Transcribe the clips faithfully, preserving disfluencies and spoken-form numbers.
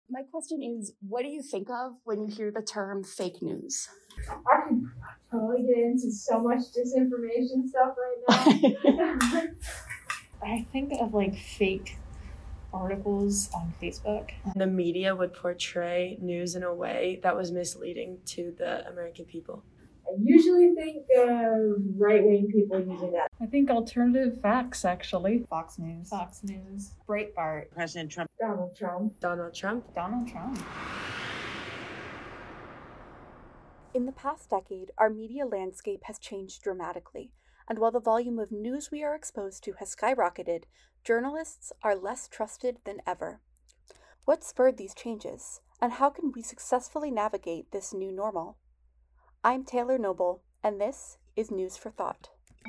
My question is, what do you think of when you hear the term fake news? I could totally get into so much disinformation stuff right now. I think of like fake articles on Facebook. The media would portray news in a way that was misleading to the American people. I usually think of right-wing people using that. I think alternative facts, actually. Fox News. Fox News. Breitbart. President Trump. Donald Trump. Donald Trump. Donald Trump. In the past decade, our media landscape has changed dramatically, and while the volume of news we are exposed to has skyrocketed, journalists are less trusted than ever. What spurred these changes, and how can we successfully navigate this new normal? I'm Taylor Noble, and this is News for Thought.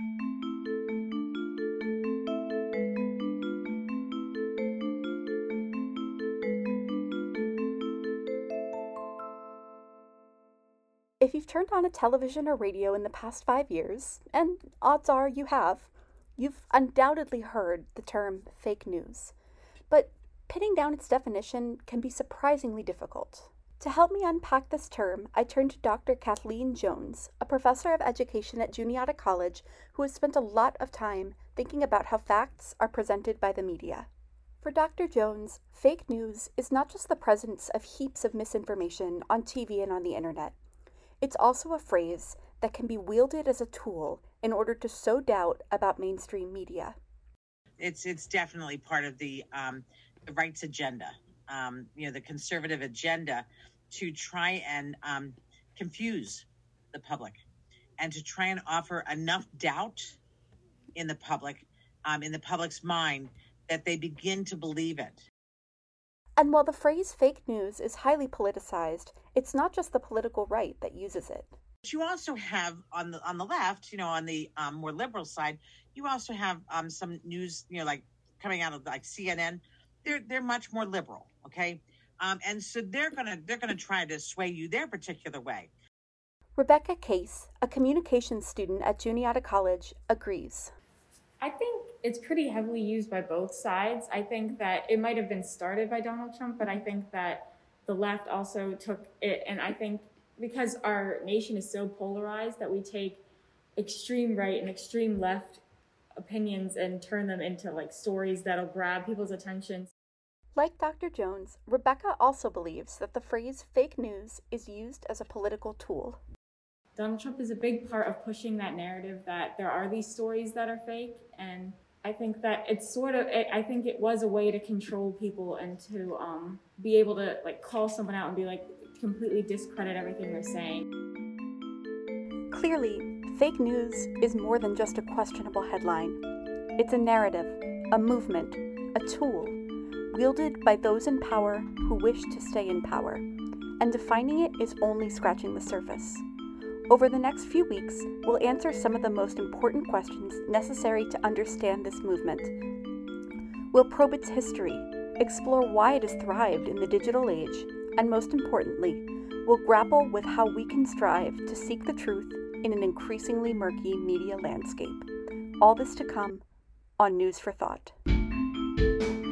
If you've turned on a television or radio in the past five years, and odds are you have, you've undoubtedly heard the term fake news. But pinning down its definition can be surprisingly difficult. To help me unpack this term, I turned to Doctor Kathleen Jones, a professor of education at Juniata College who has spent a lot of time thinking about how facts are presented by the media. For Doctor Jones, fake news is not just the presence of heaps of misinformation on T V and on the internet. It's also a phrase that can be wielded as a tool in order to sow doubt about mainstream media. It's it's definitely part of the um, the rights agenda, um, you know, the conservative agenda to try and um, confuse the public and to try and offer enough doubt in the public, um, in the public's mind, that they begin to believe it. And while the phrase fake news is highly politicized, it's not just the political right that uses it. But you also have on the on the left, you know, on the um, more liberal side, you also have um, some news, you know, like coming out of like C N N. They're they're much more liberal, okay, um, and so they're gonna they're gonna try to sway you their particular way. Rebecca Case, a communications student at Juniata College, agrees. I think it's pretty heavily used by both sides. I think that it might have been started by Donald Trump, but I think that the left also took it, and I think because our nation is so polarized that we take extreme right and extreme left opinions and turn them into like stories that'll grab people's attention. Like Doctor Jones, Rebecca also believes that the phrase fake news is used as a political tool. Donald Trump is a big part of pushing that narrative that there are these stories that are fake, and I think that it's sort of, I think it was a way to control people and to um, be able to like call someone out and be like, completely discredit everything they're saying. Clearly, fake news is more than just a questionable headline. It's a narrative, a movement, a tool, wielded by those in power who wish to stay in power, and defining it is only scratching the surface. Over the next few weeks, we'll answer some of the most important questions necessary to understand this movement. We'll probe its history, explore why it has thrived in the digital age, and most importantly, we'll grapple with how we can strive to seek the truth in an increasingly murky media landscape. All this to come on News for Thought.